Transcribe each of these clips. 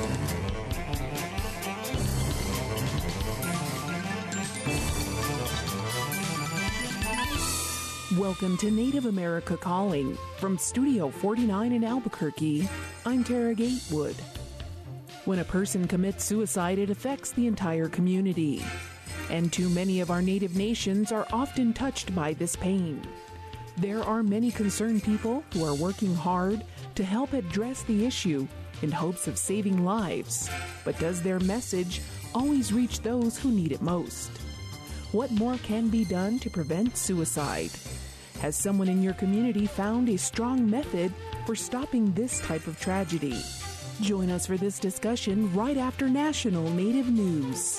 Welcome to Native America Calling. From Studio 49 in Albuquerque, I'm Tara Gatewood. When a person commits suicide, it affects the entire community. And too many of our Native nations are often touched by this pain. There are many concerned people who are working hard to help address the issue in hopes of saving lives. But does their message always reach those who need it most? What more can be done to prevent suicide? Has someone in your community found a strong method for stopping this type of tragedy? Join us for this discussion right after National Native News.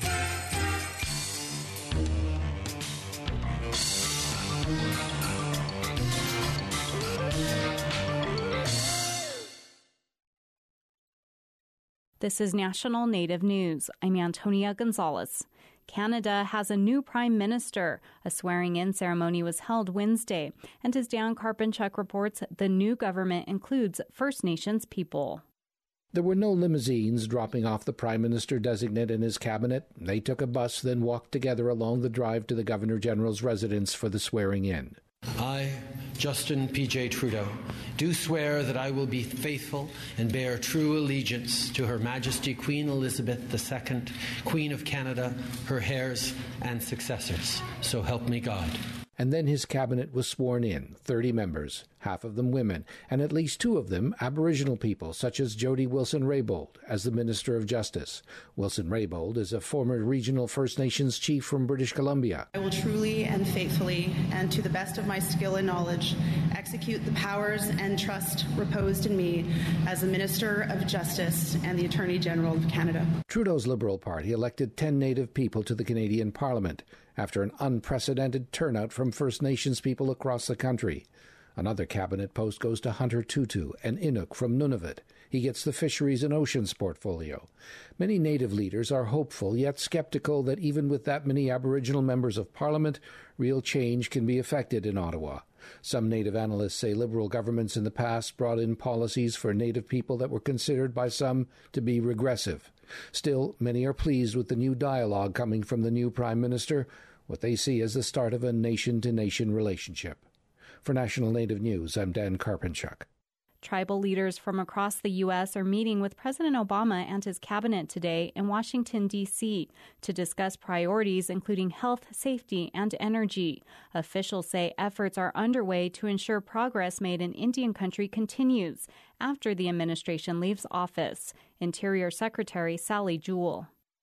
This is National Native News. I'm Antonia Gonzalez. Canada has a new prime minister. A swearing-in ceremony was held Wednesday, and as Dan Karpenchuk reports, the new government includes First Nations people. There were no limousines dropping off the Prime Minister-designate and his cabinet. They took a bus, then walked together along the drive to the Governor-General's residence for the swearing-in. I, Justin P.J. Trudeau, do swear that I will be faithful and bear true allegiance to Her Majesty Queen Elizabeth II, Queen of Canada, her heirs and successors. So help me God. And then his cabinet was sworn in, 30 members, half of them women, and at least 2 of them Aboriginal people, such as Jody Wilson-Raybould, as the Minister of Justice. Wilson-Raybould is a former regional First Nations chief from British Columbia. I will truly and faithfully, and to the best of my skill and knowledge, execute the powers and trust reposed in me as the Minister of Justice and the Attorney General of Canada. Trudeau's Liberal Party elected 10 Native people to the Canadian Parliament after an unprecedented turnout from First Nations people across the country. Another cabinet post goes to Hunter Tutu, an Inuk from Nunavut. He gets the Fisheries and Oceans portfolio. Many Native leaders are hopeful, yet skeptical that even with that many Aboriginal members of Parliament, real change can be effected in Ottawa. Some Native analysts say Liberal governments in the past brought in policies for Native people that were considered by some to be regressive. Still, many are pleased with the new dialogue coming from the new Prime Minister, what they see as the start of a nation-to-nation relationship. For National Native News, I'm Dan Karpenchuk. Tribal leaders from across the U.S. are meeting with President Obama and his cabinet today in Washington, D.C. to discuss priorities including health, safety, and energy. Officials say efforts are underway to ensure progress made in Indian country continues after the administration leaves office. Interior Secretary Sally Jewell.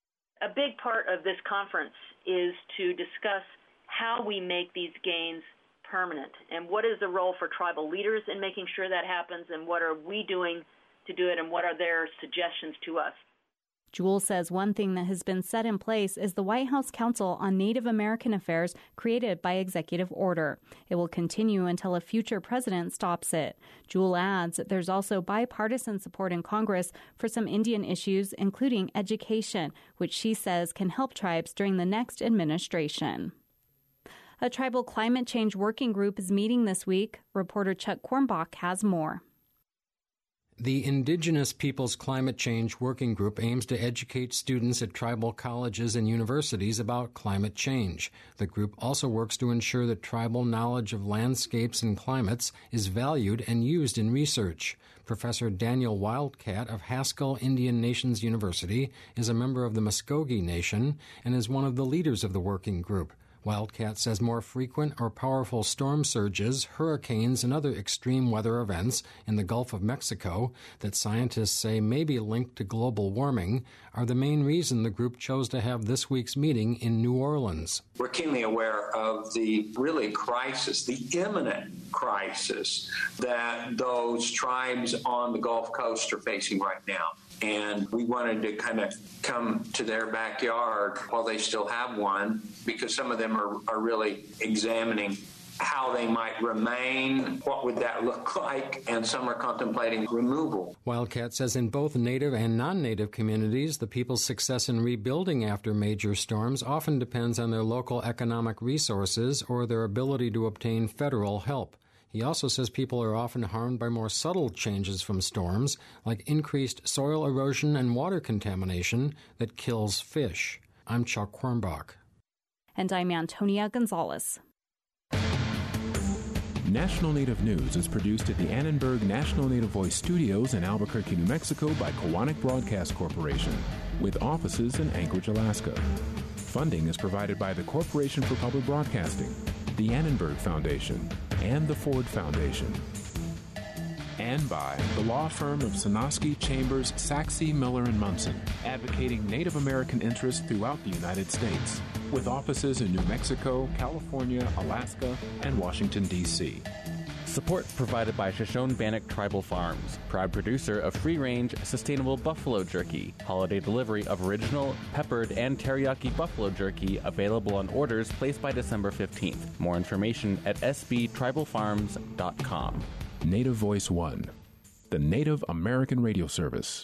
A big part of this conference is to discuss how we make these gains permanent and what is the role for tribal leaders in making sure that happens and what are we doing to do it and what are their suggestions to us. Jewell says one thing that has been set in place is the White House Council on Native American Affairs created by executive order. It will continue until a future president stops it. Jewell adds that there's also bipartisan support in Congress for some Indian issues, including education, which she says can help tribes during the next administration. A tribal climate change working group is meeting this week. Reporter Chuck Kornbach has more. The Indigenous Peoples Climate Change Working Group aims to educate students at tribal colleges and universities about climate change. The group also works to ensure that tribal knowledge of landscapes and climates is valued and used in research. Professor Daniel Wildcat of Haskell Indian Nations University is a member of the Muskogee Nation and is one of the leaders of the working group. Wildcat says more frequent or powerful storm surges, hurricanes, and other extreme weather events in the Gulf of Mexico that scientists say may be linked to global warming are the main reason the group chose to have this week's meeting in New Orleans. We're keenly aware of the really crisis, the imminent crisis that those tribes on the Gulf Coast are facing right now. And we wanted to kind of come to their backyard while they still have one, because some of them are really examining how they might remain, what would that look like, and some are contemplating removal. Wildcat says in both native and non-native communities, the people's success in rebuilding after major storms often depends on their local economic resources or their ability to obtain federal help. He also says people are often harmed by more subtle changes from storms, like increased soil erosion and water contamination that kills fish. I'm Chuck Quirmbach. And I'm Antonia Gonzalez. National Native News is produced at the Annenberg National Native Voice Studios in Albuquerque, New Mexico by Koahnic Broadcast Corporation, with offices in Anchorage, Alaska. Funding is provided by the Corporation for Public Broadcasting, the Annenberg Foundation, and the Ford Foundation. And by the law firm of Sonosky, Chambers, Saxe, Miller, and Munson, advocating Native American interests throughout the United States, with offices in New Mexico, California, Alaska, and Washington, D.C. Support provided by Shoshone-Bannock Tribal Farms, proud producer of free-range, sustainable buffalo jerky. Holiday delivery of original, peppered, and teriyaki buffalo jerky available on orders placed by December 15th. More information at sbtribalfarms.com. Native Voice One, the Native American radio service.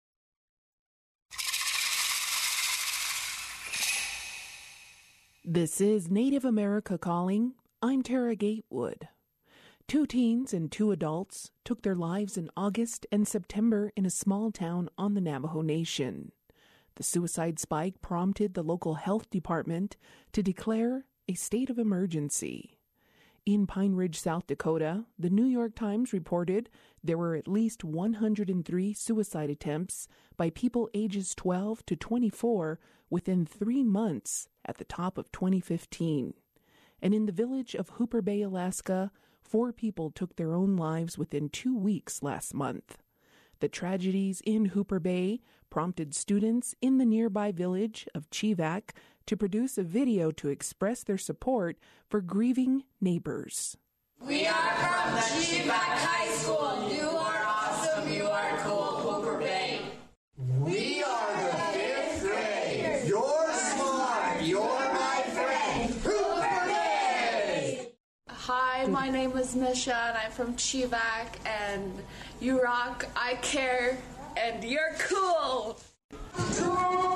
This is Native America Calling. I'm Tara Gatewood. 2 teens and 2 adults took their lives in August and September in a small town on the Navajo Nation. The suicide spike prompted the local health department to declare a state of emergency. In Pine Ridge, South Dakota, the New York Times reported there were at least 103 suicide attempts by people ages 12 to 24 within 3 months at the top of 2015. And in the village of Hooper Bay, Alaska, 4 people took their own lives within 2 weeks last month. The tragedies in Hooper Bay prompted students in the nearby village of Chivak to produce a video to express their support for grieving neighbors. We are from the Chivak High School. You are awesome. You are cool, Hooper Bay. We are the 5th grade. You're smart. You're my friend, Hooper Bay. Hi, my name is Misha, and I'm from Chivak, and you rock, I care, and you're cool. 2, 3.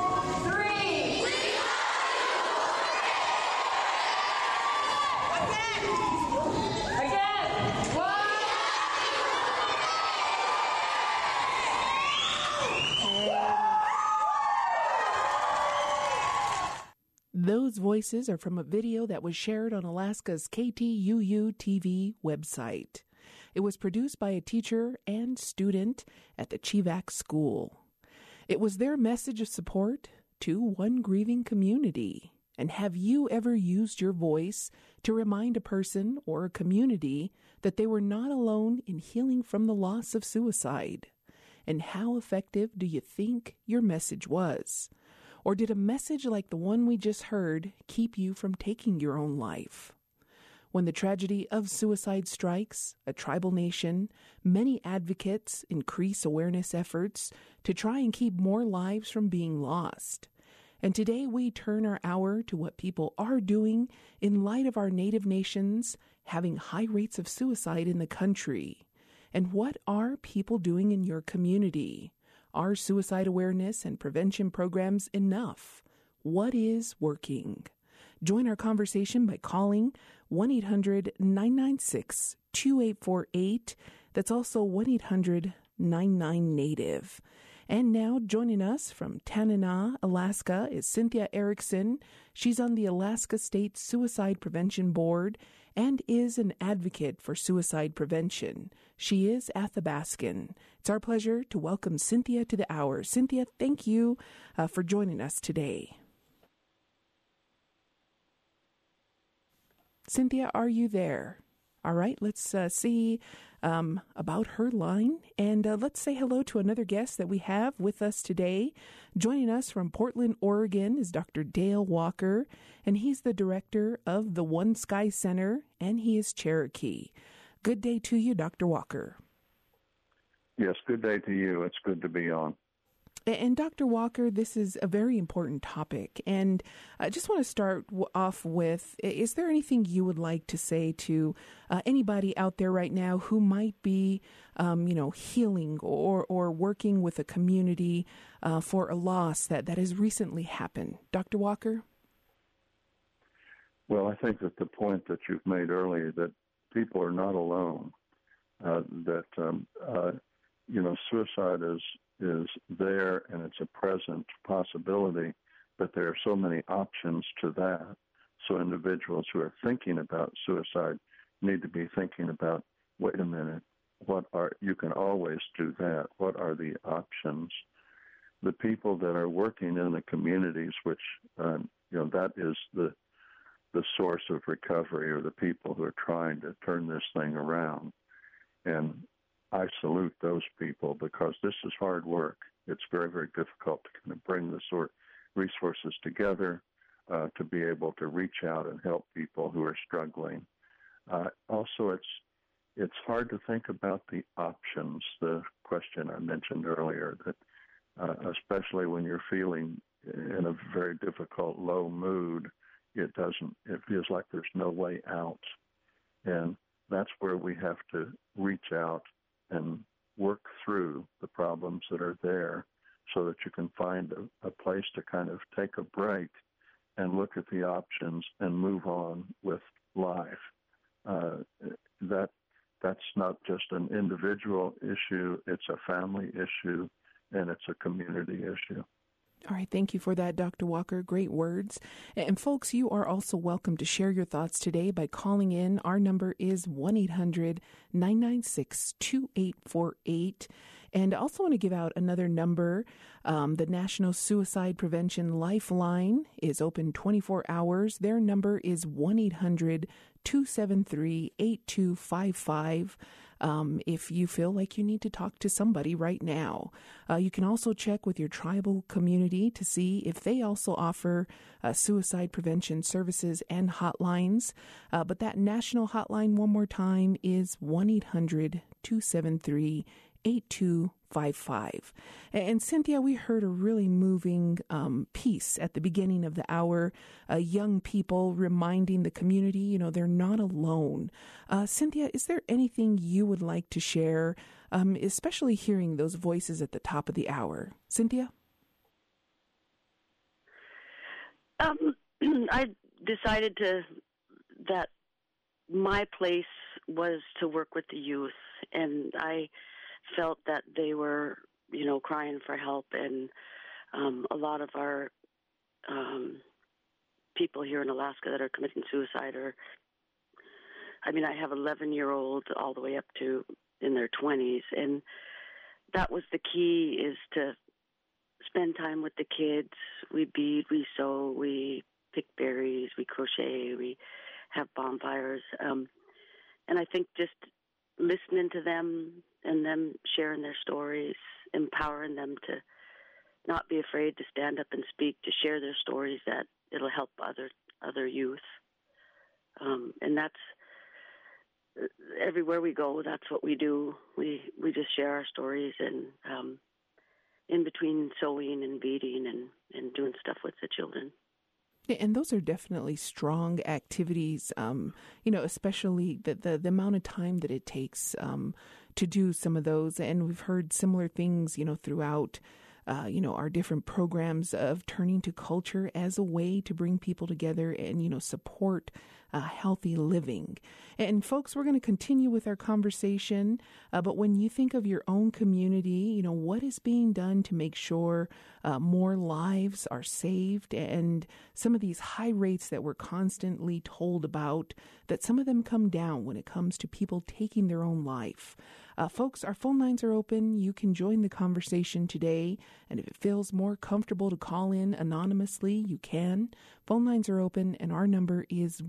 Those voices are from a video that was shared on Alaska's KTUU TV website. It was produced by a teacher and student at the Chivak School. It was their message of support to one grieving community. And have you ever used your voice to remind a person or a community that they were not alone in healing from the loss of suicide? And how effective do you think your message was? Or did a message like the one we just heard keep you from taking your own life? When the tragedy of suicide strikes a tribal nation, many advocates increase awareness efforts to try and keep more lives from being lost. And today we turn our hour to what people are doing in light of our native nations having high rates of suicide in the country. And what are people doing in your community? Are suicide awareness and prevention programs enough? What is working? Join our conversation by calling 1-800-996-2848. That's also 1-800-99-NATIVE. And now joining us from Tanana, Alaska, is Cynthia Erickson. She's on the Alaska State Suicide Prevention Board and is an advocate for suicide prevention. She is Athabascan. It's our pleasure to welcome Cynthia to the hour. Cynthia, thank you for joining us today. Cynthia, are you there? All right, let's see about her line. And let's say hello to another guest that we have with us today. Joining us from Portland, Oregon is Dr. Dale Walker, and he's the director of the One Sky Center, and he is Cherokee. Good day to you, Dr. Walker. Yes, good day to you. It's good to be on. And Dr. Walker, this is a very important topic, and I just want to start off with, is there anything you would like to say to anybody out there right now who might be, healing or working with a community for a loss that has recently happened? Dr. Walker? Well, I think that the point that you've made earlier, that people are not alone. Suicide is there and it's a present possibility, but there are so many options to that. So individuals who are thinking about suicide need to be thinking about, wait a minute, you can always do that. What are the options? The people that are working in the communities, which, that is the source of recovery, or the people who are trying to turn this thing around. And I salute those people, because this is hard work. It's very, very difficult to kind of bring the sort resources together to be able to reach out and help people who are struggling. Also, it's hard to think about the options, the question I mentioned earlier, that especially when you're feeling in a very difficult, low mood, it feels like there's no way out. And that's where we have to reach out and work through the problems that are there, so that you can find a place to kind of take a break and look at the options and move on with life. That's not just an individual issue, it's a family issue, and it's a community issue. All right, thank you for that, Dr. Walker. Great words. And folks, you are also welcome to share your thoughts today by calling in. Our number is 1-800-996-2848. And I also want to give out another number. The National Suicide Prevention Lifeline is open 24 hours. Their number is 1-800-273-8255. If you feel like you need to talk to somebody right now. You can also check with your tribal community to see if they also offer suicide prevention services and hotlines. But that national hotline, one more time, is 1-800-273-8255. And Cynthia, we heard a really moving piece at the beginning of the hour, young people reminding the community, they're not alone. Cynthia, is there anything you would like to share, especially hearing those voices at the top of the hour? Cynthia? I decided that my place was to work with the youth, and I felt that they were, crying for help, and a lot of our people here in Alaska that are committing suicide I have 11-year-olds all the way up to in their 20s, and that was the key, is to spend time with the kids. We bead, we sew, we pick berries, we crochet, we have bonfires, and I think just listening to them and them sharing their stories, empowering them to not be afraid to stand up and speak, to share their stories, that it'll help other youth. And that's everywhere we go. That's what we do. We just share our stories, and in between sewing and beading and doing stuff with the children. And those are definitely strong activities, especially the amount of time that it takes to do some of those. And we've heard similar things, throughout, our different programs of turning to culture as a way to bring people together and, support healthy living. And folks, we're going to continue with our conversation. But when you think of your own community, what is being done to make sure more lives are saved, and some of these high rates that we're constantly told about, that some of them come down when it comes to people taking their own life. Folks, our phone lines are open. You can join the conversation today. And if it feels more comfortable to call in anonymously, you can. Phone lines are open, and our number is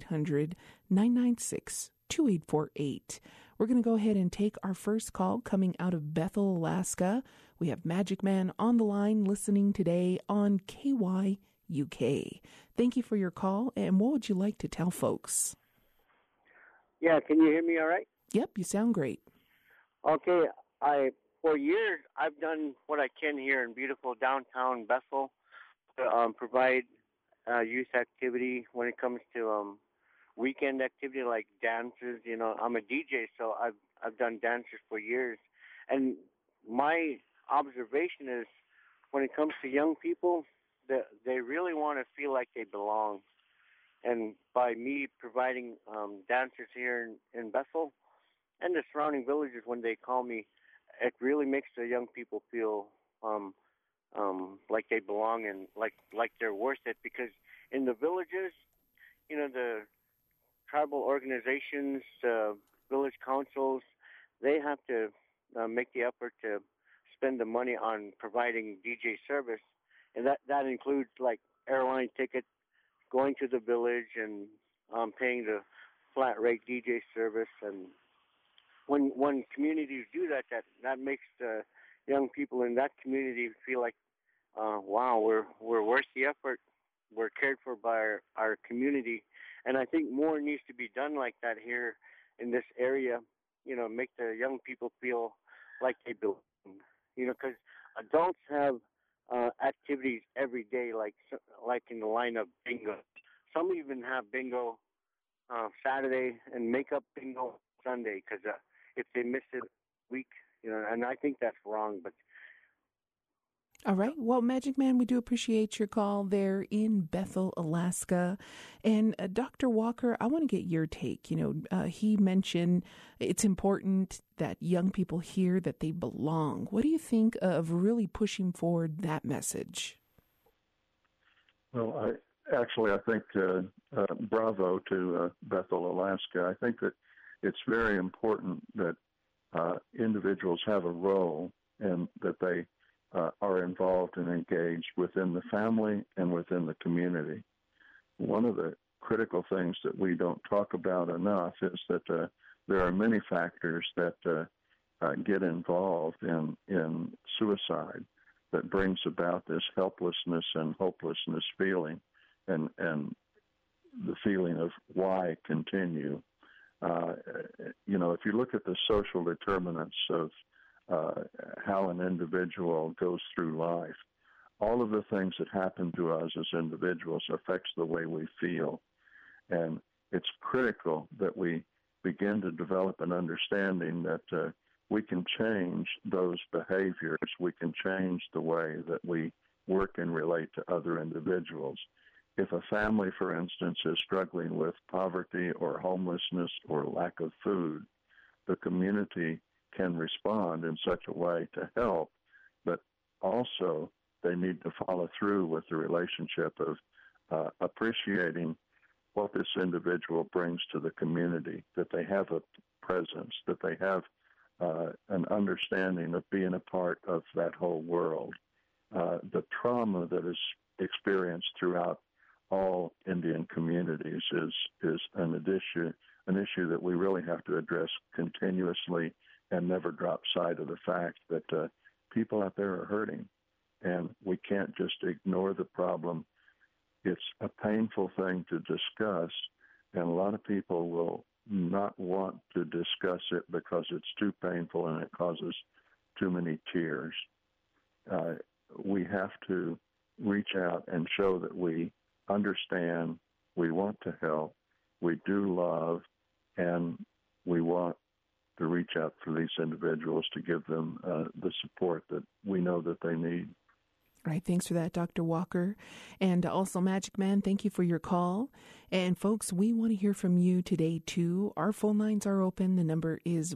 1-800-996-2848. We're going to go ahead and take our first call coming out of Bethel, Alaska. We have Magic Man on the line listening today on KYUK. Thank you for your call, and what would you like to tell folks? Yeah, can you hear me all right? Yep, you sound great. Okay, for years I've done what I can here in beautiful downtown Bethel to provide youth activity when it comes to weekend activity like dances. I'm a DJ, so I've done dances for years, and my observation is when it comes to young people, that they really want to feel like they belong. And by me providing dancers here in Bethel and the surrounding villages, when they call me, it really makes the young people feel like they belong and like they're worth it. Because in the villages, the tribal organizations, village councils, they have to make the effort to spend the money on providing DJ service, and that includes like airline tickets, going to the village, and paying the flat rate DJ service. And when communities do that makes the young people in that community feel like, wow, we're worth the effort. We're cared for by our community. And I think more needs to be done like that here in this area, make the young people feel like they belong. Because adults have activities every day, like in the line of bingo. Some even have bingo Saturday and make up bingo Sunday, because if they miss it a week, and I think that's wrong. But all right. Well, Magic Man, we do appreciate your call there in Bethel, Alaska. And Dr. Walker, I want to get your take. He mentioned it's important that young people hear that they belong. What do you think of really pushing forward that message? Well, I think bravo to Bethel, Alaska. I think that it's very important that individuals have a role and that they are involved and engaged within the family and within the community. One of the critical things that we don't talk about enough is that there are many factors that get involved in suicide that brings about this helplessness and hopelessness feeling and the feeling of why continue. If you look at the social determinants of how an individual goes through life, all of the things that happen to us as individuals affects the way we feel. And it's critical that we begin to develop an understanding that we can change those behaviors. We can change the way that we work and relate to other individuals. If a family, for instance, is struggling with poverty or homelessness or lack of food, the community can respond in such a way to help, but also they need to follow through with the relationship of appreciating what this individual brings to the community, that they have a presence, that they have an understanding of being a part of that whole world. The trauma that is experienced throughout all Indian communities is an issue that we really have to address continuously and never drop sight of the fact that people out there are hurting, and we can't just ignore the problem. It's a painful thing to discuss, and a lot of people will not want to discuss it because it's too painful and it causes too many tears. We have to reach out and show that we understand, we want to help, we do love, and we want to reach out for these individuals to give them the support that we know that they need. All right, thanks for that, Dr. Walker. And also, Magic Man, thank you for your call. And folks, we want to hear from you today, too. Our phone lines are open. The number is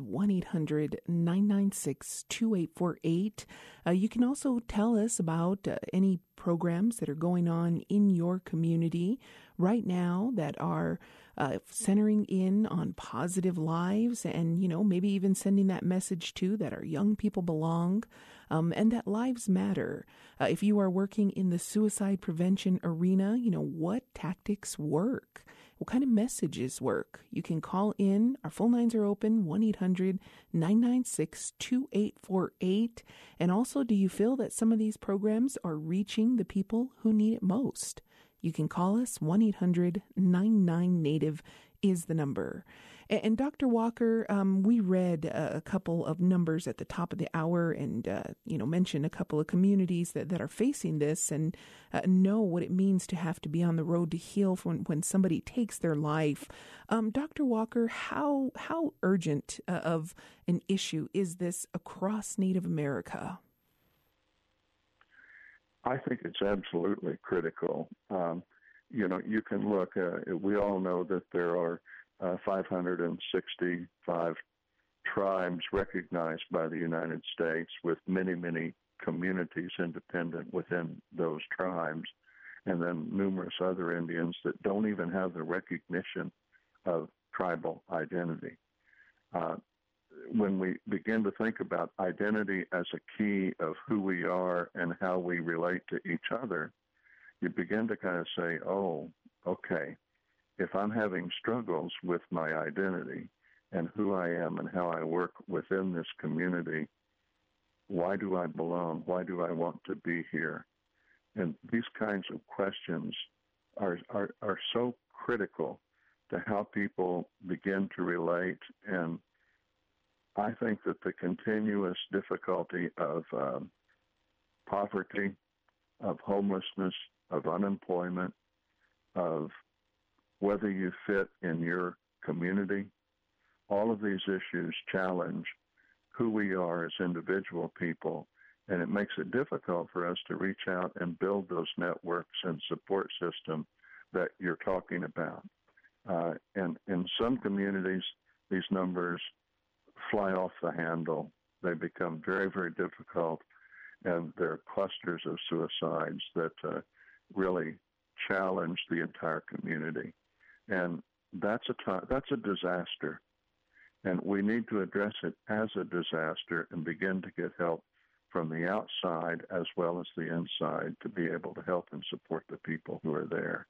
1-800-996-2848. You can also tell us about any programs that are going on in your community right now that are centering in on positive lives and, maybe even sending that message, too, that our young people belong. And that lives matter. If you are working in the suicide prevention arena, what tactics work? What kind of messages work? You can call in. Our phone lines are open, 1-800-996-2848. And also, do you feel that some of these programs are reaching the people who need it most? You can call us, 1-800-99-NATIVE is the number. And Dr. Walker, we read a couple of numbers at the top of the hour and, mentioned a couple of communities that are facing this and know what it means to have to be on the road to heal when somebody takes their life. Dr. Walker, how urgent of an issue is this across Native America? I think it's absolutely critical. you can look. We all know that there are 565 tribes recognized by the United States, with many, many communities independent within those tribes, and then numerous other Indians that don't even have the recognition of tribal identity. When we begin to think about identity as a key of who we are and how we relate to each other, you begin to kind of say, oh, okay, if I'm having struggles with my identity and who I am and how I work within this community, why do I belong? Why do I want to be here? And these kinds of questions are so critical to how people begin to relate. And I think that the continuous difficulty of poverty, of homelessness, of unemployment, of whether you fit in your community, all of these issues challenge who we are as individual people, and it makes it difficult for us to reach out and build those networks and support system that you're talking about. And in some communities, these numbers fly off the handle. They become very, very difficult, and there are clusters of suicides that really challenge the entire community. And that's a disaster. And we need to address it as a disaster and begin to get help from the outside as well as the inside to be able to help and support the people who are there.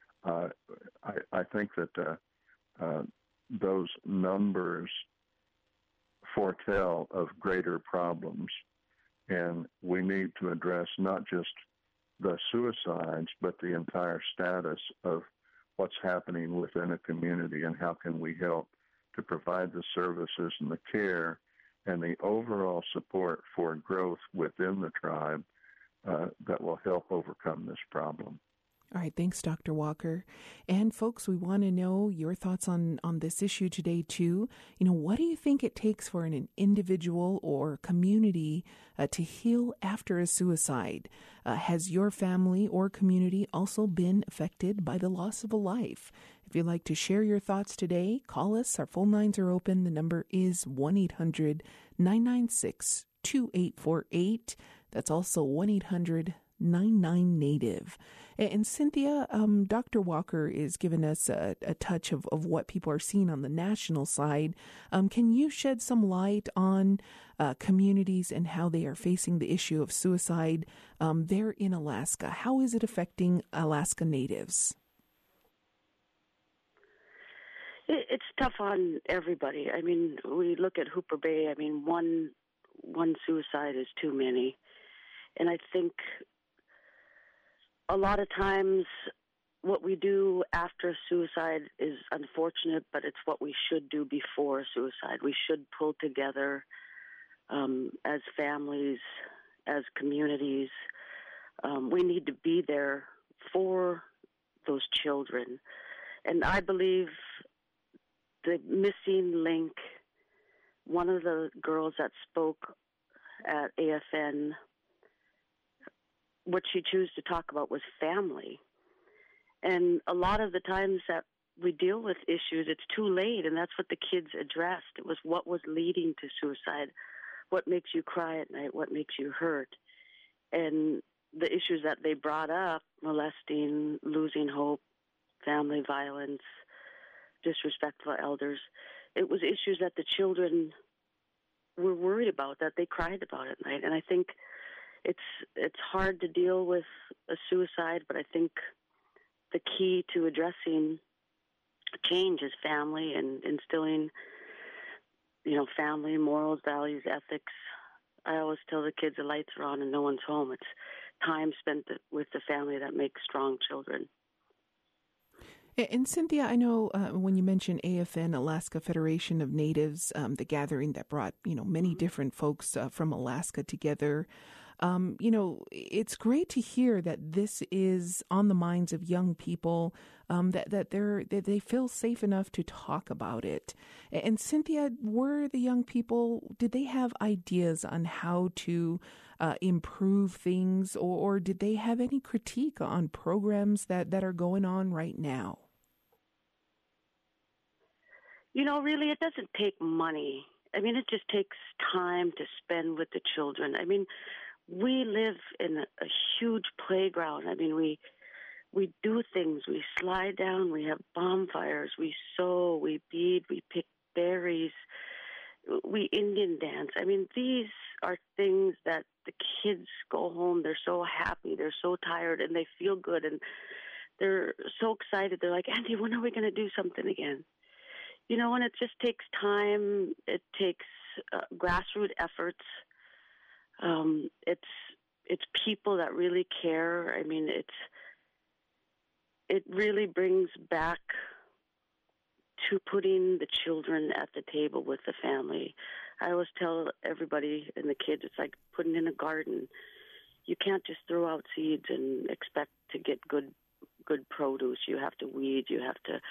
I think that those numbers foretell of greater problems, and we need to address not just the suicides, but the entire status of what's happening within a community and how can we help to provide the services and the care and the overall support for growth within the tribe that will help overcome this problem. All right, thanks, Dr. Walker. And folks, we want to know your thoughts on this issue today, too. What do you think it takes for an individual or community to heal after a suicide? Has your family or community also been affected by the loss of a life? If you'd like to share your thoughts today, call us. Our phone lines are open. The number is 1-800-996-2848. That's also 1-800-99-NATIVE. And Cynthia, Dr. Walker is giving us a touch of what people are seeing on the national side. Can you shed some light on communities and how they are facing the issue of suicide there in Alaska? How is it affecting Alaska Natives? It's tough on everybody. I mean, we look at Hooper Bay. I mean, one suicide is too many. And I think a lot of times what we do after a suicide is unfortunate, but it's what we should do before a suicide. We should pull together as families, as communities. We need to be there for those children. And I believe the missing link, one of the girls that spoke at AFN, what she chose to talk about was family. And a lot of the times that we deal with issues, it's too late, and that's what the kids addressed. It was what was leading to suicide, what makes you cry at night, what makes you hurt. And the issues that they brought up, molesting, losing hope, family violence, disrespectful elders, it was issues that the children were worried about, that they cried about at night. And I think it's hard to deal with a suicide, but I think the key to addressing change is family and instilling, family, morals, values, ethics. I always tell the kids the lights are on and no one's home. It's time spent with the family that makes strong children. And Cynthia, I know when you mentioned AFN, Alaska Federation of Natives, the gathering that brought, many different folks from Alaska together, It's great to hear that this is on the minds of young people, that they feel safe enough to talk about it. And Cynthia, were the young people, did they have ideas on how to improve things, or did they have any critique on programs that are going on right now? Really, it doesn't take money. It just takes time to spend with the children. We live in a huge playground. We do things. We slide down. We have bonfires. We sew. We bead. We pick berries. We Indian dance. These are things that the kids go home. They're so happy. They're so tired, and they feel good, and they're so excited. They're like, Auntie, when are we going to do something again? And it just takes time. It takes grassroots efforts. It's people that really care. It really brings back to putting the children at the table with the family. I always tell everybody and the kids, it's like putting in a garden. You can't just throw out seeds and expect to get good produce. You have to weed. You have to,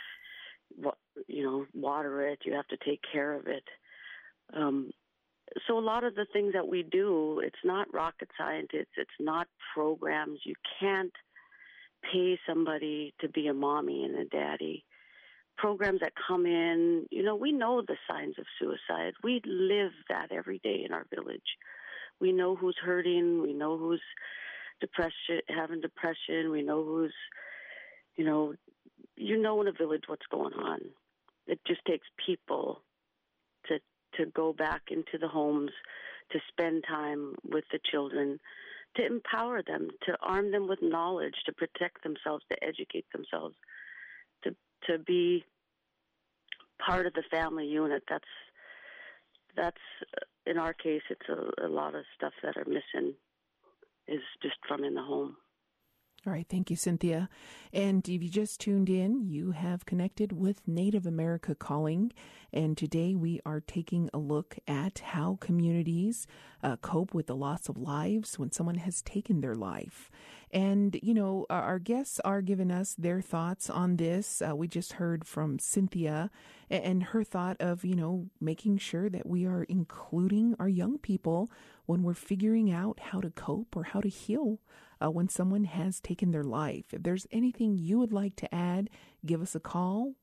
water it. You have to take care of it. So a lot of the things that we do, it's not rocket science. It's not programs. You can't pay somebody to be a mommy and a daddy. Programs that come in, we know the signs of suicide. We live that every day in our village. We know who's hurting. We know who's having depression. We know who's, in a village what's going on. It just takes people to go back into the homes, to spend time with the children, to empower them, to arm them with knowledge, to protect themselves, to educate themselves, to be part of the family unit. That's in our case, it's a lot of stuff that are missing is just from in the home. All right. Thank you, Cynthia. And if you just tuned in, you have connected with Native America Calling. And today we are taking a look at how communities cope with the loss of lives when someone has taken their life. And, our guests are giving us their thoughts on this. We just heard from Cynthia and her thought of, making sure that we are including our young people when we're figuring out how to cope or how to heal when someone has taken their life. If there's anything you would like to add, give us a call,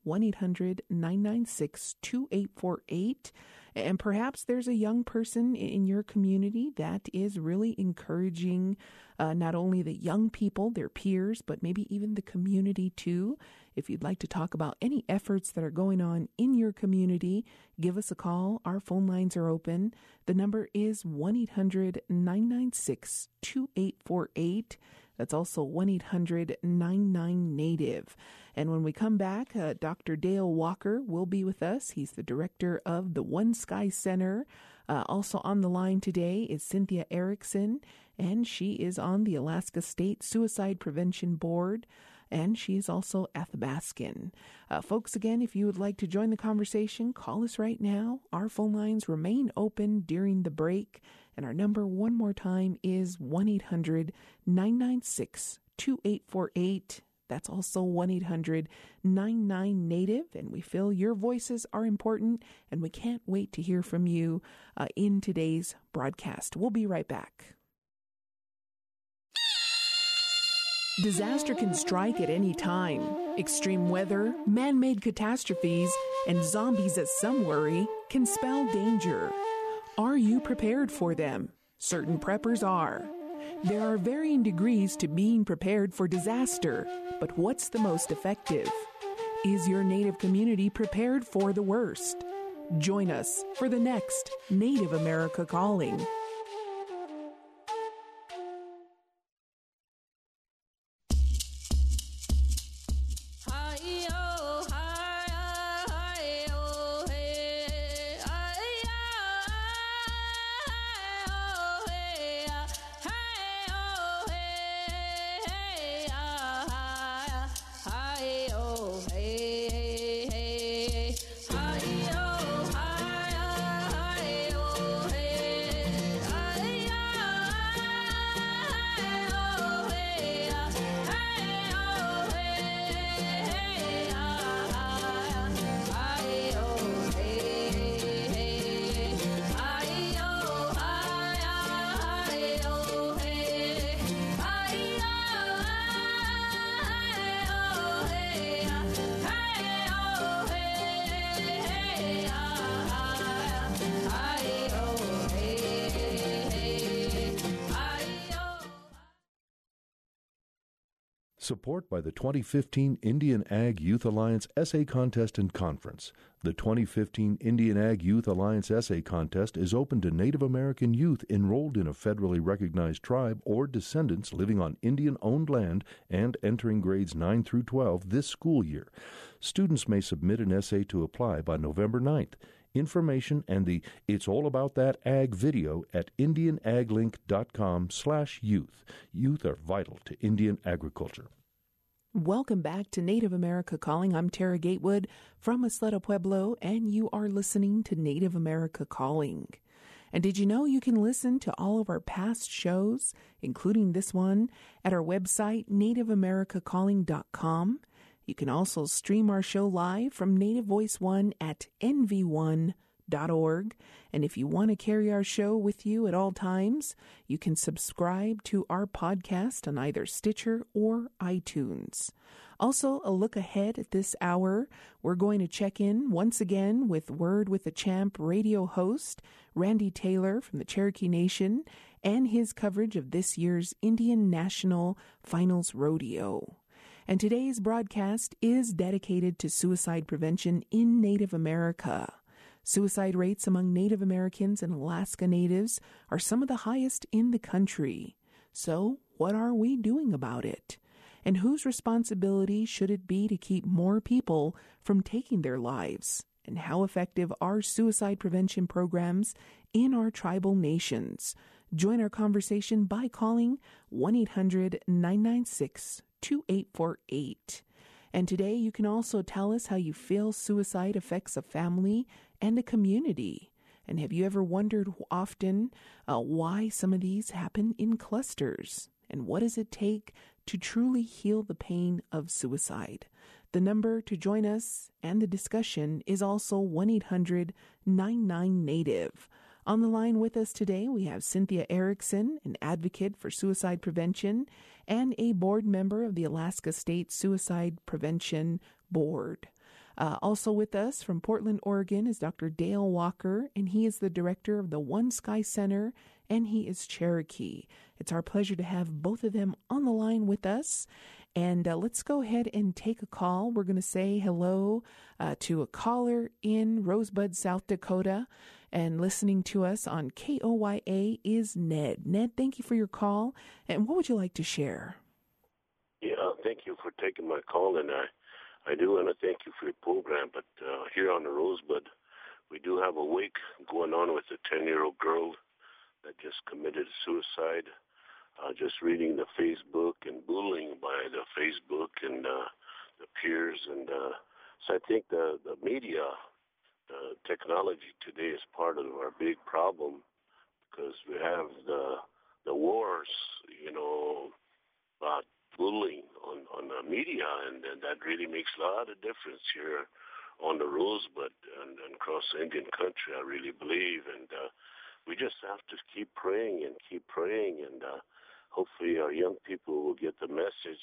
1-800-996-2848. And perhaps there's a young person in your community that is really encouraging not only the young people, their peers, but maybe even the community too. If you'd like to talk about any efforts that are going on in your community, give us a call. Our phone lines are open. The number is 1-800-996-2848. That's also 1-800-99-NATIVE. And when we come back, Dr. Dale Walker will be with us. He's the director of the One Sky Center. Also on the line today is Cynthia Erickson, and she is on the Alaska State Suicide Prevention Board, and she is also Athabascan. Folks, again, if you would like to join the conversation, call us right now. Our phone lines remain open during the break, and our number one more time is 1-800-996-2848. That's also 1-800-99-NATIVE, and we feel your voices are important, and we can't wait to hear from you in today's broadcast. We'll be right back. Disaster can strike at any time. Extreme weather, man-made catastrophes, and zombies, as some worry, can spell danger. Are you prepared for them? Certain preppers are. There are varying degrees to being prepared for disaster, but what's the most effective? Is your Native community prepared for the worst? Join us for the next Native America Calling. Support by the 2015 Indian Ag Youth Alliance Essay Contest and Conference. The 2015 Indian Ag Youth Alliance Essay Contest is open to Native American youth enrolled in a federally recognized tribe or descendants living on Indian-owned land and entering grades 9 through 12 this school year. Students may submit an essay to apply by November 9th. Information and the It's All About That Ag video at indianaglink.com/youth. Youth are vital to Indian agriculture. Welcome back to Native America Calling. I'm Tara Gatewood from Isleta Pueblo, and you are listening to Native America Calling. And did you know you can listen to all of our past shows, including this one, at our website, nativeamericacalling.com. You can also stream our show live from Native Voice One at nv1.org. And if you want to carry our show with you at all times, you can subscribe to our podcast on either Stitcher or iTunes. Also, a look ahead at this hour, we're going to check in once again with Word with the Champ radio host, Randy Taylor from the Cherokee Nation, and his coverage of this year's Indian National Finals Rodeo. And today's broadcast is dedicated to suicide prevention in Native America. Suicide rates among Native Americans and Alaska Natives are some of the highest in the country. So, what are we doing about it? And whose responsibility should it be to keep more people from taking their lives? And how effective are suicide prevention programs in our tribal nations? Join our conversation by calling 1-800-996-2848. And today you can also tell us how you feel suicide affects a family and a community. And have you ever wondered often why some of these happen in clusters? And what does it take to truly heal the pain of suicide? The number to join us and the discussion is also 1-800-99-NATIVE. On the line with us today, we have Cynthia Erickson, an advocate for suicide prevention and a board member of the Alaska State Suicide Prevention Board. Also with us from Portland, Oregon is Dr. Dale Walker, and he is the director of the One Sky Center, and he is Cherokee. It's our pleasure to have both of them on the line with us. And let's go ahead and take a call. We're going to say hello to a caller in Rosebud, South Dakota. And listening to us on KOYA is Ned. Ned, thank you for your call. And what would you like to share? Yeah, thank you for taking my call. And I do want to thank you for your program. But here on the Rosebud, we do have a wake going on with a 10-year-old girl that just committed suicide. Just reading the Facebook and bullying by the Facebook and the peers. And so I think the media, the technology today is part of our big problem because we have the wars, about bullying on the media, and that really makes a lot of difference here on the Rosebud and across the Indian country, I really believe. And we just have to keep praying, and hopefully our young people will get the message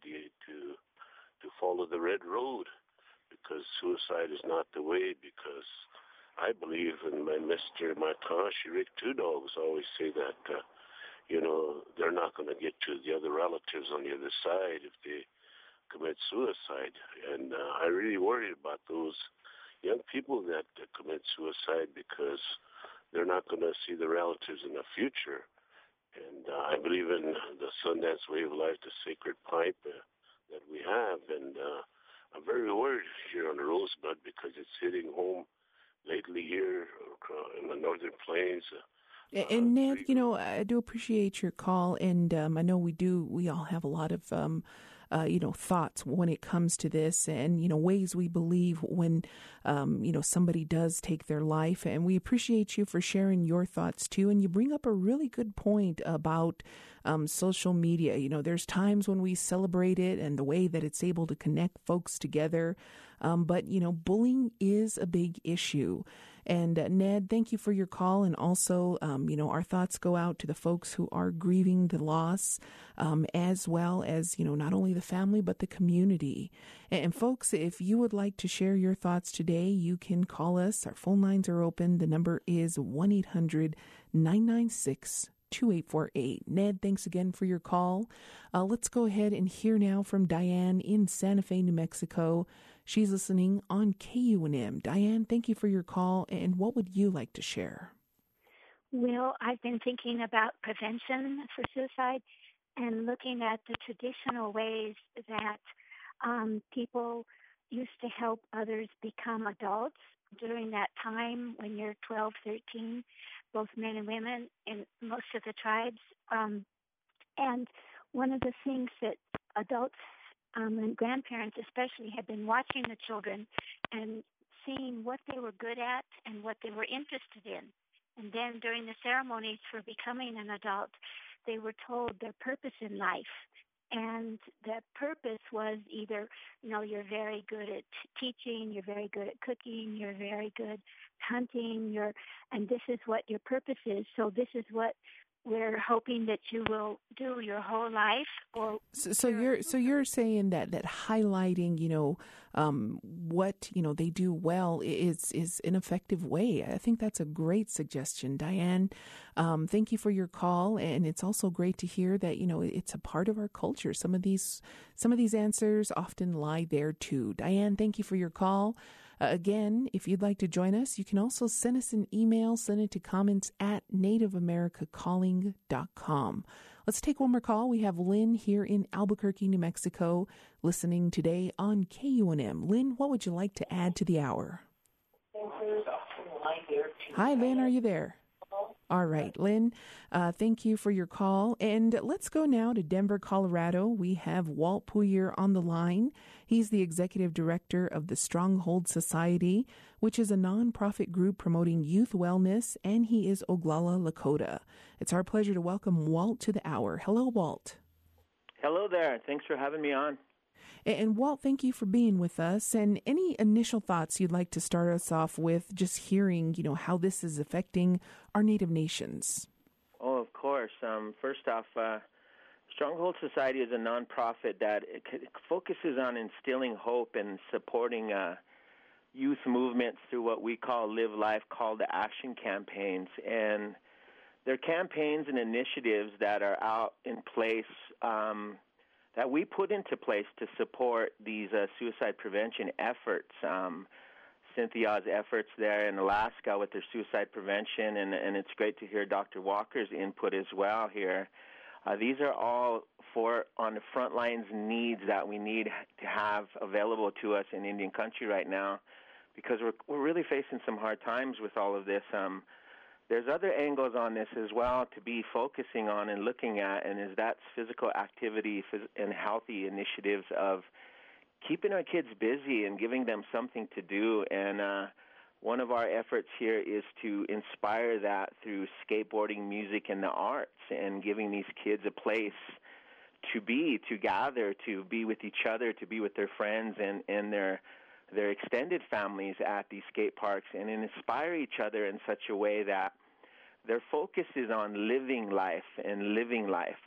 to follow the red road, because suicide is not the way. Because I believe, and my Tashi Rick Two Dogs always say that, they're not going to get to the other relatives on the other side if they commit suicide. And I really worry about those young people that commit suicide because they're not going to see the relatives in the future. And I believe in the Sundance Way of Life, the sacred pipe that we have. And I'm very worried here on the Rosebud because it's hitting home lately here in the Northern Plains. And Ned, I do appreciate your call, and I know we all have a lot of, thoughts when it comes to this, and, ways we believe when, somebody does take their life. And we appreciate you for sharing your thoughts too. And you bring up a really good point about social media. There's times when we celebrate it and the way that it's able to connect folks together. But bullying is a big issue. And Ned, thank you for your call. And also, our thoughts go out to the folks who are grieving the loss, as well as, not only the family, but the community. And folks, if you would like to share your thoughts today, you can call us. Our phone lines are open. The number is 1-800-996-2848. 2848. Ned, thanks again for your call. Let's go ahead and hear now from Diane in Santa Fe, New Mexico. She's listening on KUNM. Diane, thank you for your call, and what would you like to share? Well, I've been thinking about prevention for suicide and looking at the traditional ways that people used to help others become adults during that time when you're 12, 13, both men and women in most of the tribes. And one of the things that adults and grandparents especially have been watching the children and seeing what they were good at and what they were interested in. And then during the ceremonies for becoming an adult, they were told their purpose in life. And the purpose was either, you're very good at teaching, you're very good at cooking, you're very good hunting, and this is what your purpose is. So this is what we're hoping that you will do your whole life. So you're saying that highlighting, what they do well is an effective way. I think that's a great suggestion, Diane. Thank you for your call, and it's also great to hear that it's a part of our culture. Some of these answers often lie there too. Diane, thank you for your call. Again, if you'd like to join us, you can also send us an email. Send it to comments@nativeamericacalling.com. Let's take one more call. We have Lynn here in Albuquerque, New Mexico, listening today on KUNM. Lynn, what would you like to add to the hour? Hi, Lynn. Are you there? All right, Lynn, thank you for your call. And let's go now to Denver, Colorado. We have Walt Puyer on the line. He's the executive director of the Stronghold Society, which is a nonprofit group promoting youth wellness, and he is Oglala Lakota. It's our pleasure to welcome Walt to the hour. Hello, Walt. Hello there. Thanks for having me on. And Walt, thank you for being with us. And any initial thoughts you'd like to start us off with, just hearing, how this is affecting our Native nations? Oh, of course. First off, Stronghold Society is a nonprofit that focuses on instilling hope and supporting youth movements through what we call Live Life Call to Action campaigns. And they're campaigns and initiatives that are out in place that we put into place to support these suicide prevention efforts. Cynthia's efforts there in Alaska with their suicide prevention, and it's great to hear Dr. Walker's input as well here. These are all on the front lines needs that we need to have available to us in Indian country right now, because we're really facing some hard times with all of this. There's other angles on this as well to be focusing on and looking at, and that's physical activity and healthy initiatives of keeping our kids busy and giving them something to do. And one of our efforts here is to inspire that through skateboarding, music, and the arts, and giving these kids a place to be, to gather, to be with each other, to be with their friends and their extended families at these skate parks, and inspire each other in such a way that their focus is on living life and living life.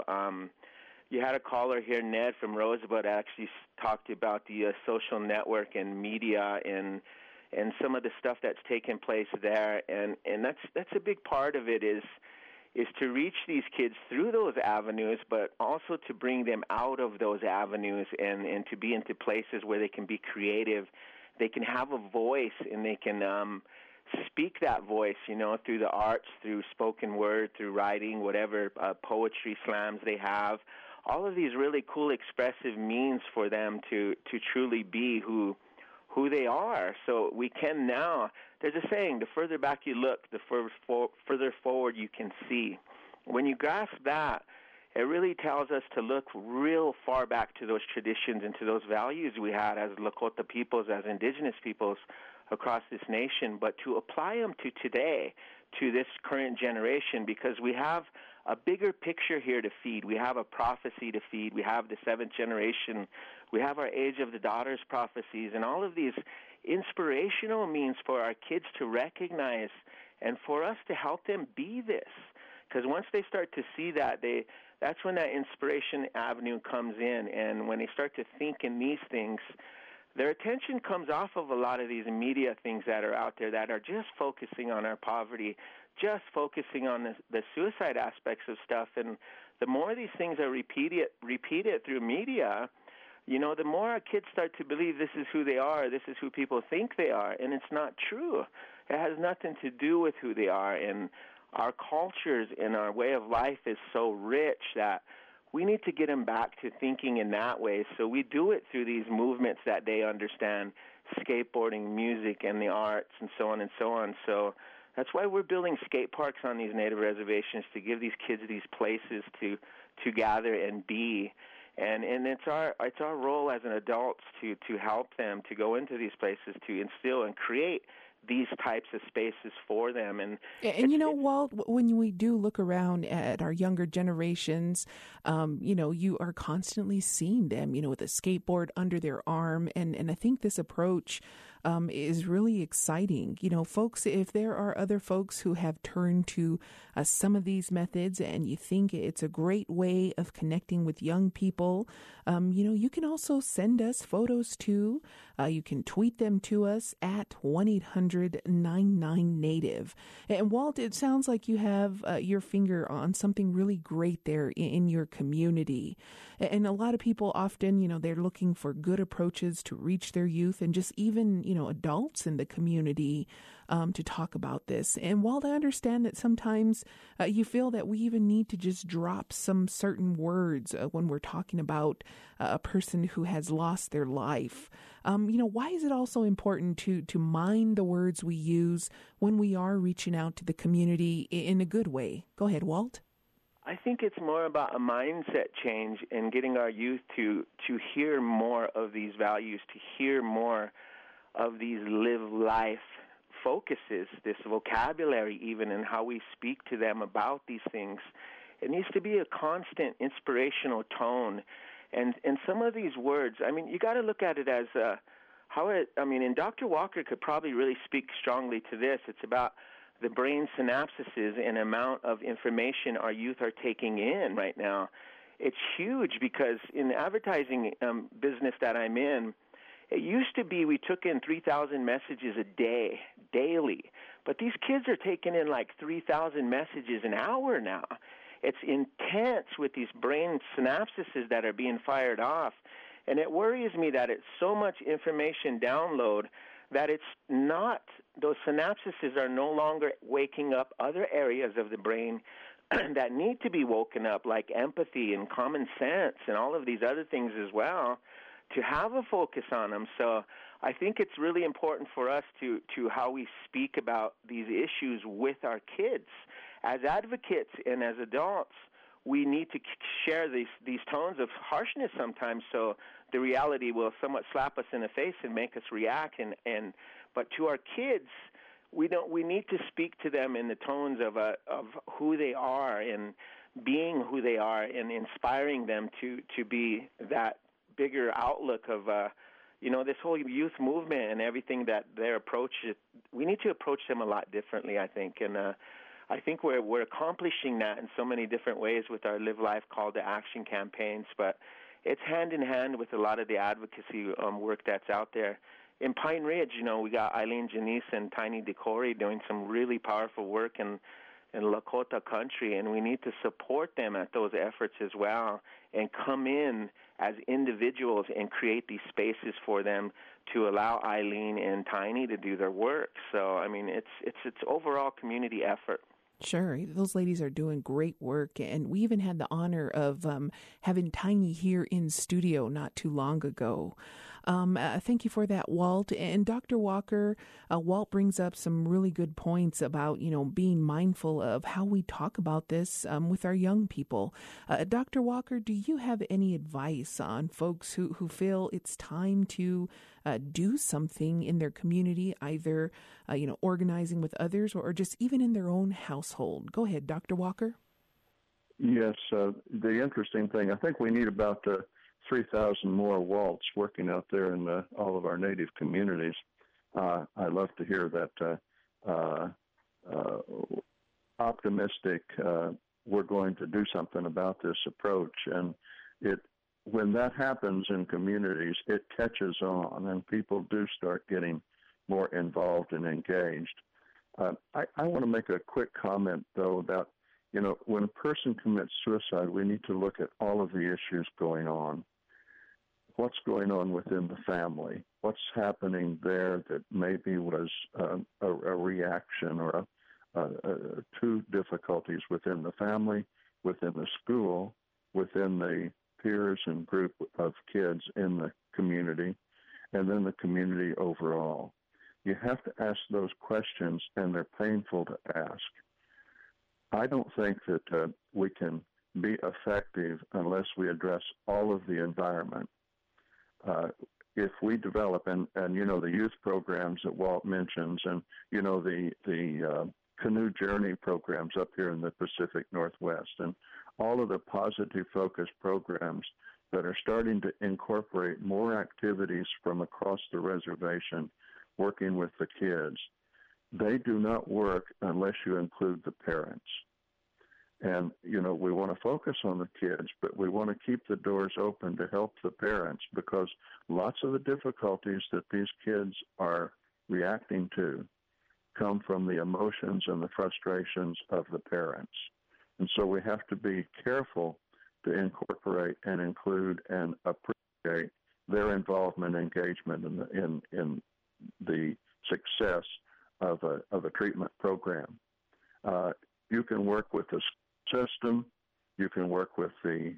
You had a caller here, Ned from Rosebud, actually talked about the social network and media and some of the stuff that's taken place there, and that's a big part of it is to reach these kids through those avenues, but also to bring them out of those avenues and to be into places where they can be creative. They can have a voice, and they can speak that voice, through the arts, through spoken word, through writing, whatever, poetry slams they have. All of these really cool expressive means for them to truly be who they are. So we can now, there's a saying, the further back you look, the further forward you can see. When you grasp that, it really tells us to look real far back to those traditions and to those values we had as Lakota peoples, as indigenous peoples across this nation, but to apply them to today, to this current generation, because we have a bigger picture here to feed. We have a prophecy to feed. We have the seventh generation. We have our Age of the Daughters prophecies, and all of these inspirational means for our kids to recognize and for us to help them be this. Because once they start to see that, that's when that inspiration avenue comes in, and when they start to think in these things, their attention comes off of a lot of these media things that are out there that are just focusing on our poverty, just focusing on the suicide aspects of stuff. And the more these things are repeated through media, you know, the more our kids start to believe this is who they are, this is who people think they are, and it's not true. It has nothing to do with who they are, and our cultures and our way of life is so rich that we need to get them back to thinking in that way. So we do it through these movements that they understand, skateboarding, music, and the arts, and so on and so on. So that's why we're building skate parks on these Native reservations, to give these kids these places to gather and be. And it's our role as an adults to help them to go into these places, to instill and create these types of spaces for them. And you know, Walt, when we do look around at our younger generations, you know, you are constantly seeing them, you know, with a skateboard under their arm. And I think this approach is really exciting. You know, folks, if there are other folks who have turned to some of these methods and you think it's a great way of connecting with young people, you know, you can also send us photos too. You can tweet them to us at 1-800-99-NATIVE. And Walt, it sounds like you have your finger on something really great there in your community. And a lot of people often, you know, they're looking for good approaches to reach their youth and just even, you know, adults in the community to talk about this. And Walt, I understand that sometimes you feel that we even need to just drop some certain words when we're talking about a person who has lost their life. You know, why is it also important to mind the words we use when we are reaching out to the community in a good way? Go ahead, Walt. I think it's more about a mindset change and getting our youth to hear more of these values, to hear more of these live life focuses, this vocabulary even, and how we speak to them about these things. It needs to be a constant inspirational tone. And some of these words, I mean, you got to look at it as and Dr. Walker could probably really speak strongly to this. It's about the brain synapses and amount of information our youth are taking in right now. It's huge because in the advertising business that I'm in, it used to be we took in 3,000 messages a day, daily. But these kids are taking in like 3,000 messages an hour now. It's intense with these brain synapses that are being fired off. And it worries me that it's so much information download that it's not, those synapses are no longer waking up other areas of the brain that need to be woken up, like empathy and common sense and all of these other things as well, to have a focus on them. So I think it's really important for us to how we speak about these issues with our kids. As advocates and as adults, we need to share these tones of harshness sometimes, so the reality will somewhat slap us in the face and make us react. But to our kids, we need to speak to them in the tones of who they are and being who they are, and inspiring them to be that bigger outlook of this whole youth movement and everything that their approach is. We need to approach them a lot differently, I think, and I think we're accomplishing that in so many different ways with our Live Life Call to Action campaigns, but it's hand in hand with a lot of the advocacy work that's out there. In Pine Ridge, we got Eileen Janice and Tiny DeCory doing some really powerful work in Lakota country, and we need to support them at those efforts as well and come in as individuals and create these spaces for them to allow Eileen and Tiny to do their work. So, I mean, it's overall community effort. Sure. Those ladies are doing great work. And we even had the honor of having Tiny here in studio not too long ago. Thank you for that, Walt. And Dr. Walker, Walt brings up some really good points about, being mindful of how we talk about this with our young people. Dr. Walker, do you have any advice on folks who feel it's time to do something in their community, either, organizing with others or just even in their own household? Go ahead, Dr. Walker. Yes, the interesting thing, I think we need about 3,000 more Walts working out there in all of our Native communities. I love to hear that optimistic, we're going to do something about this approach. And when that happens in communities, it catches on and people do start getting more involved and engaged. I want to make a quick comment, though, about, when a person commits suicide, we need to look at all of the issues going on. What's going on within the family? What's happening there that maybe was a reaction or to difficulties within the family, within the school, within the peers and group of kids in the community, and then the community overall. You have to ask those questions, and they're painful to ask. I don't think that we can be effective unless we address all of the environment. If we develop, and the youth programs that Walt mentions, and the canoe journey programs up here in the Pacific Northwest, and all of the positive focus programs that are starting to incorporate more activities from across the reservation, working with the kids, they do not work unless you include the parents. And, we want to focus on the kids, but we want to keep the doors open to help the parents, because lots of the difficulties that these kids are reacting to come from the emotions and the frustrations of the parents. And so we have to be careful to incorporate and include and appreciate their involvement and engagement in the success of a treatment program. You can work with the system, you can work with the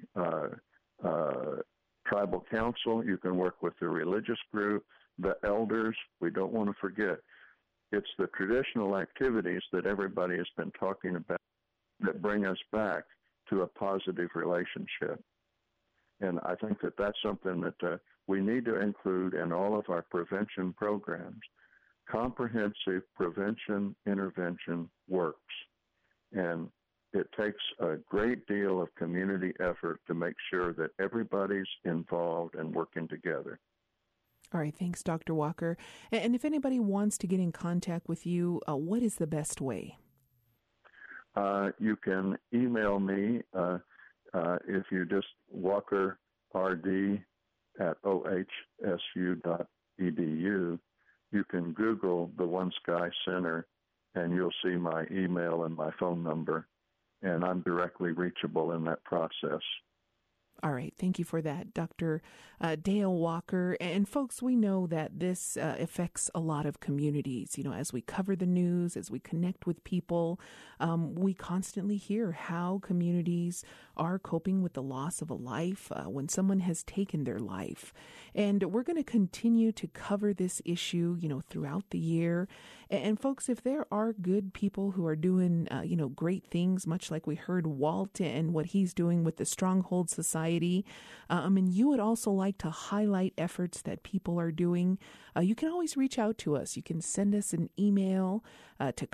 tribal council, you can work with the religious group, the elders. We don't want to forget, it's the traditional activities that everybody has been talking about that bring us back to a positive relationship. And I think that that's something that we need to include in all of our prevention programs. Comprehensive prevention intervention works. And it takes a great deal of community effort to make sure that everybody's involved and working together. All right, thanks, Dr. Walker. And if anybody wants to get in contact with you, what is the best way? You can email me if you just walkerrd@ohsu.edu. You can Google the One Sky Center, and you'll see my email and my phone number, and I'm directly reachable in that process. All right. Thank you for that, Dr. Dale Walker. And folks, we know that this affects a lot of communities. As we cover the news, as we connect with people, we constantly hear how communities are coping with the loss of a life when someone has taken their life. And we're going to continue to cover this issue, throughout the year. And folks, if there are good people who are doing, great things, much like we heard Walt and what he's doing with the Stronghold Society, and you would also like to highlight efforts that people are doing, you can always reach out to us. You can send us an email to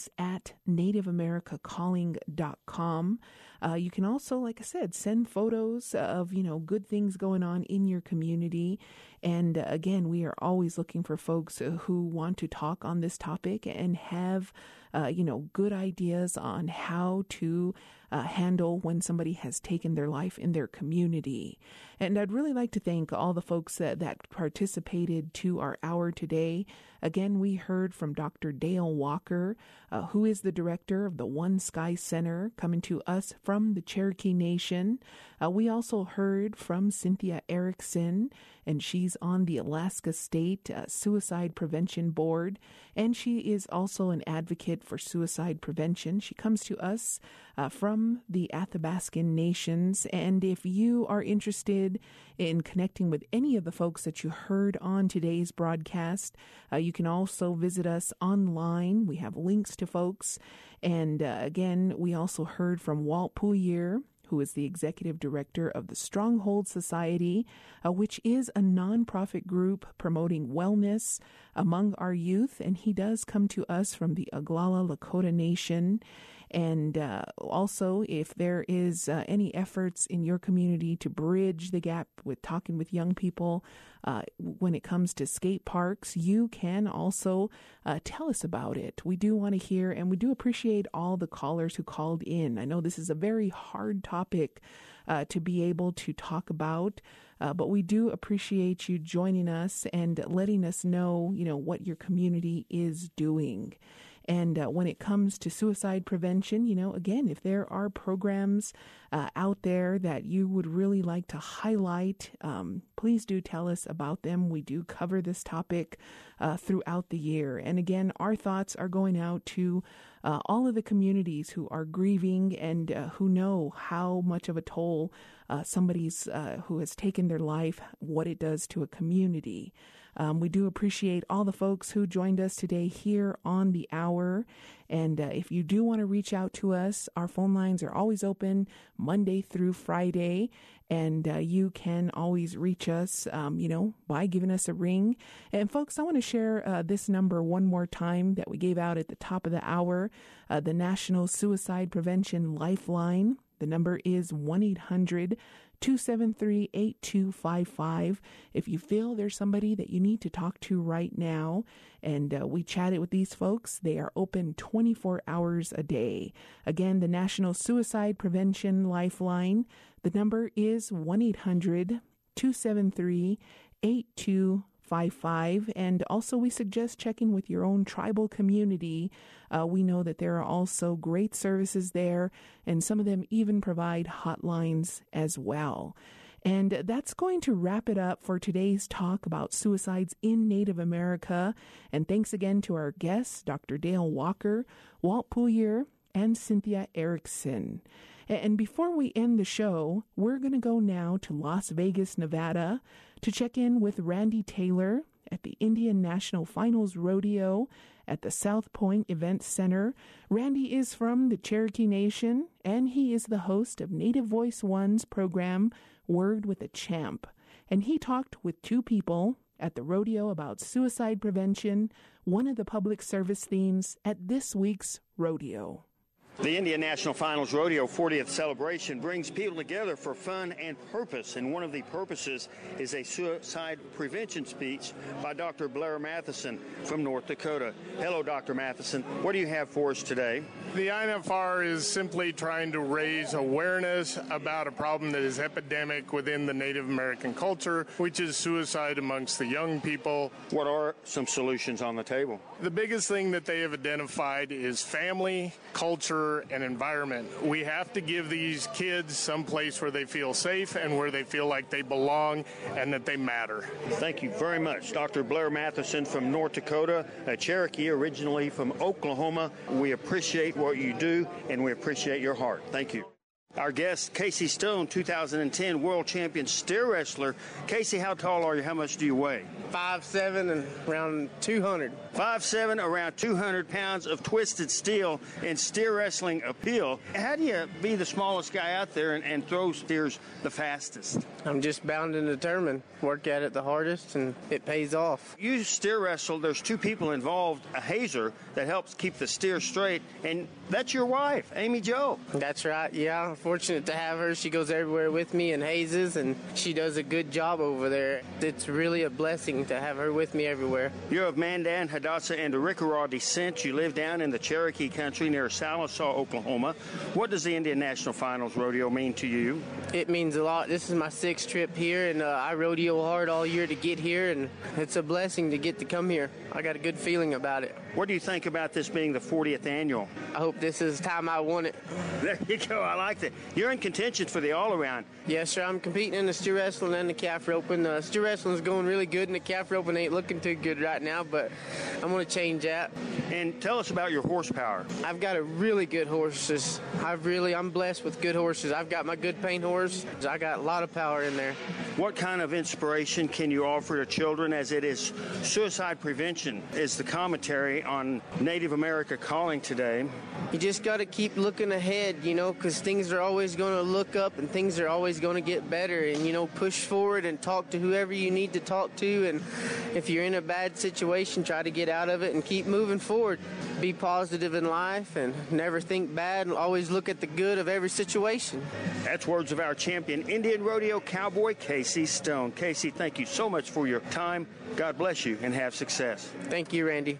comments@nativeamericacalling.com. You can also, like I said, send photos of, good things going on in your community. And again, we are always looking for folks who want to talk on this topic and have, good ideas on how to handle when somebody has taken their life in their community. And I'd really like to thank all the folks that participated to our hour today. Again, we heard from Dr. Dale Walker, who is the director of the One Sky Center, coming to us from the Cherokee Nation. We also heard from Cynthia Erickson, and she's on the Alaska State Suicide Prevention Board, and she is also an advocate for suicide prevention. She comes to us from the Athabascan Nations, and if you are interested in connecting with any of the folks that you heard on today's broadcast, you can also visit us online. We have links to folks, and again, we also heard from Walt Poulier, who is the executive director of the Stronghold Society, which is a nonprofit group promoting wellness among our youth. And he does come to us from the Oglala Lakota Nation. And also, if there is any efforts in your community to bridge the gap with talking with young people when it comes to skate parks, you can also tell us about it. We do want to hear, and we do appreciate all the callers who called in. I know this is a very hard topic to be able to talk about, but we do appreciate you joining us and letting us know, what your community is doing. And when it comes to suicide prevention, again, if there are programs out there that you would really like to highlight, please do tell us about them. We do cover this topic throughout the year. And again, our thoughts are going out to all of the communities who are grieving and who know how much of a toll somebody's who has taken their life, what it does to a community. We do appreciate all the folks who joined us today here on the hour. And if you do want to reach out to us, our phone lines are always open Monday through Friday. And you can always reach us, by giving us a ring. And folks, I want to share this number one more time that we gave out at the top of the hour, the National Suicide Prevention Lifeline. The number is 1-800-273-8255. If you feel there's somebody that you need to talk to right now, and we chatted with these folks, they are open 24 hours a day. Again, the National Suicide Prevention Lifeline, the number is 1-800-273-8255. And also we suggest checking with your own tribal community. We know that there are also great services there, and some of them even provide hotlines as well. And that's going to wrap it up for today's talk about suicides in Native America. And thanks again to our guests, Dr. Dale Walker, Walt Poulier, and Cynthia Erickson. And before we end the show, we're going to go now to Las Vegas, Nevada, to check in with Randy Taylor at the Indian National Finals Rodeo at the South Point Event Center. Randy is from the Cherokee Nation, and he is the host of Native Voice One's program, Word with a Champ. And he talked with two people at the rodeo about suicide prevention, one of the public service themes at this week's rodeo. The Indian National Finals Rodeo 40th celebration brings people together for fun and purpose, and one of the purposes is a suicide prevention speech by Dr. Blair Matheson from North Dakota. Hello, Dr. Matheson. What do you have for us today? The INFR is simply trying to raise awareness about a problem that is epidemic within the Native American culture, which is suicide amongst the young people. What are some solutions on the table? The biggest thing that they have identified is family, culture, and environment. We have to give these kids some place where they feel safe and where they feel like they belong and that they matter. Thank you very much. Dr. Blair Matheson from North Dakota, a Cherokee originally from Oklahoma. We appreciate what you do, and we appreciate your heart. Thank you. Our guest, Casey Stone, 2010 world champion steer wrestler. Casey, how tall are you? How much do you weigh? 5'7" and around 200. 5'7", around 200 pounds of twisted steel and steer wrestling appeal. How do you be the smallest guy out there and throw steers the fastest? I'm just bound and determined. Work at it the hardest, and it pays off. You steer wrestle. There's two people involved, a hazer that helps keep the steer straight, and that's your wife, Amy Jo. That's right, yeah. I'm fortunate to have her. She goes everywhere with me and hazes, and she does a good job over there. It's really a blessing to have her with me everywhere. You're of Mandan, Hadassah, and Arikaraw descent. You live down in the Cherokee country near Sallisaw, Oklahoma. What does the Indian National Finals Rodeo mean to you? It means a lot. This is my 6th trip here, and I rodeo hard all year to get here, and it's a blessing to get to come here. I got a good feeling about it. What do you think about this being the 40th annual? I hope this is the time I won it. There you go. I like that. You're in contention for the all-around. Yes, sir. I'm competing in the steer wrestling and the calf roping. Steer wrestling is going really good, and the calf roping ain't looking too good right now, but I'm going to change that. And tell us about your horsepower. I've got a really good horses. I'm blessed with good horses. I've got my good paint horse. I got a lot of power in there. What kind of inspiration can you offer to children, as it is suicide prevention is the commentary on Native America Calling today? You just got to keep looking ahead, because things are always going to look up and things are always going to get better, and, push forward and talk to whoever you need to talk to, and if you're in a bad situation, try to get out of it and keep moving forward. Be positive in life and never think bad, and always look at the good of every situation. That's words of our champion Indian rodeo cowboy, Casey Stone. Casey, thank you so much for your time. God bless you and have success. Thank you, Randy.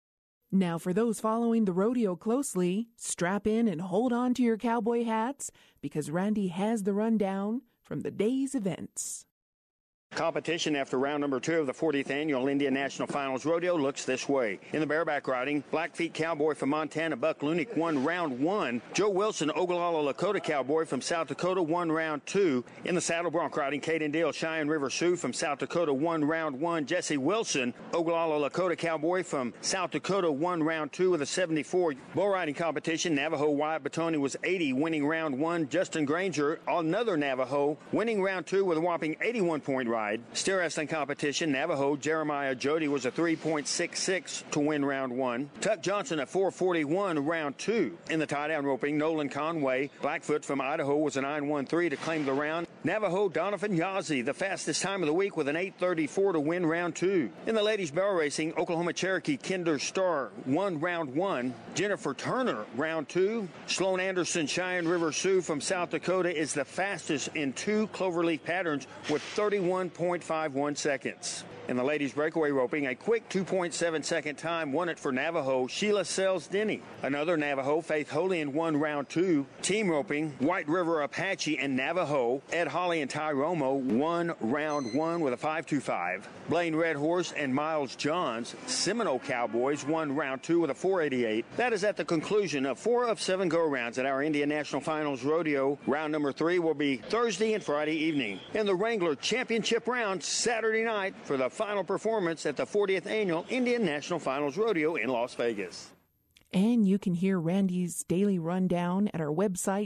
Now, for those following the rodeo closely, strap in and hold on to your cowboy hats, because Randy has the rundown from the day's events. Competition after round number 2 of the 40th Annual Indian National Finals Rodeo looks this way. In the bareback riding, Blackfeet Cowboy from Montana, Buck Lunick, won round 1. Joe Wilson, Ogallala Lakota Cowboy from South Dakota, won round 2. In the saddle bronc riding, Caden Dale, Cheyenne River Sioux from South Dakota, won round 1. Jesse Wilson, Ogallala Lakota Cowboy from South Dakota, won round 2 with a 74. Bull riding competition, Navajo Wyatt Batoni was 80, winning round 1. Justin Granger, another Navajo, winning round 2 with a whopping 81-point ride. Steer wrestling competition, Navajo Jeremiah Jody was a 3.66 to win round 1. Tuck Johnson at 4:41 round 2. In the tie-down roping, Nolan Conway, Blackfoot from Idaho, was a 9.13 to claim the round. Navajo Donovan Yazzie, the fastest time of the week, with an 8:34 to win round 2. In the ladies barrel racing, Oklahoma Cherokee Kinder Starr won round 1. Jennifer Turner round 2. Sloan Anderson, Cheyenne River Sioux from South Dakota, is the fastest in 2 cloverleaf patterns with 31.51 seconds. In the ladies breakaway roping, a quick 2.7 second time won it for Navajo Sheila Sells Denny. Another Navajo, Faith Holian, won round 2. Team roping, White River Apache and Navajo, Ed Holly and Ty Romo, won round 1 with a 5.25. Blaine Red Horse and Miles Johns, Seminole Cowboys, won round 2 with a 4.88. That is at the conclusion of 4 of 7 go-rounds at our Indian National Finals Rodeo. Round number 3 will be Thursday and Friday evening. In the Wrangler Championship round, Saturday night for the final performance at the 40th Annual Indian National Finals Rodeo in Las Vegas. And you can hear Randy's daily rundown at our website,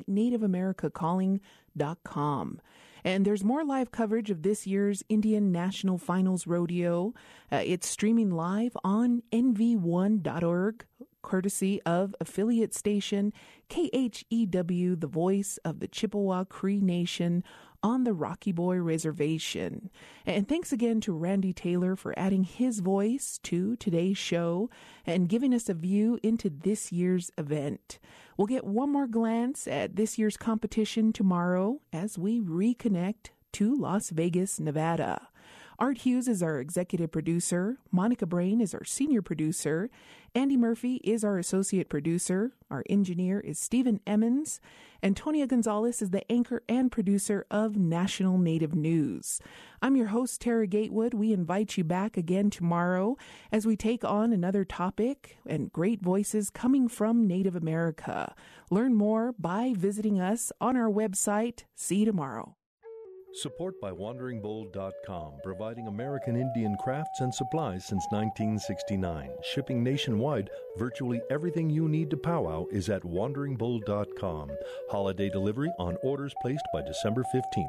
nativeamericacalling.com. And there's more live coverage of this year's Indian National Finals Rodeo. It's streaming live on nv1.org, courtesy of affiliate station KHEW, the voice of the Chippewa Cree Nation on the Rocky Boy Reservation. And thanks again to Randy Taylor for adding his voice to today's show and giving us a view into this year's event. We'll get one more glance at this year's competition tomorrow as we reconnect to Las Vegas, Nevada. Art Hughes is our executive producer. Monica Brain is our senior producer. Andy Murphy is our associate producer. Our engineer is Stephen Emmons. Antonia Gonzalez is the anchor and producer of National Native News. I'm your host, Tara Gatewood. We invite you back again tomorrow as we take on another topic and great voices coming from Native America. Learn more by visiting us on our website. See you tomorrow. Support by WanderingBowl.com, providing American Indian crafts and supplies since 1969. Shipping nationwide, virtually everything you need to powwow is at WanderingBowl.com. Holiday delivery on orders placed by December 15th.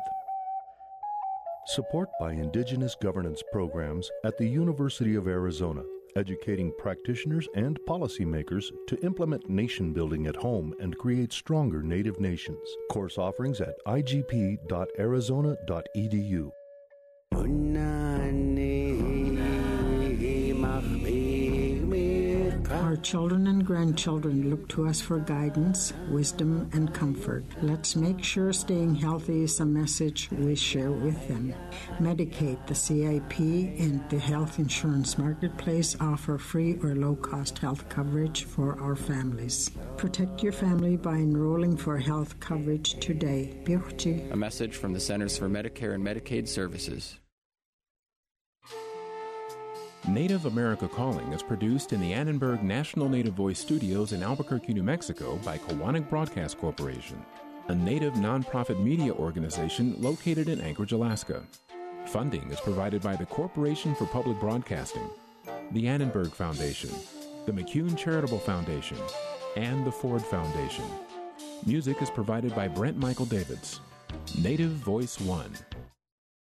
Support by Indigenous Governance Programs at the University of Arizona, educating practitioners and policymakers to implement nation building at home and create stronger Native nations. Course offerings at igp.arizona.edu. Our children and grandchildren look to us for guidance, wisdom, and comfort. Let's make sure staying healthy is a message we share with them. Medicaid, the CIP, and the health insurance marketplace offer free or low-cost health coverage for our families. Protect your family by enrolling for health coverage today. A message from the Centers for Medicare and Medicaid Services. Native America Calling is produced in the Annenberg National Native Voice Studios in Albuquerque, New Mexico by Kowanik Broadcast Corporation, a Native nonprofit media organization located in Anchorage, Alaska. Funding is provided by the Corporation for Public Broadcasting, the Annenberg Foundation, the McCune Charitable Foundation, and the Ford Foundation. Music is provided by Brent Michael Davids. Native Voice One.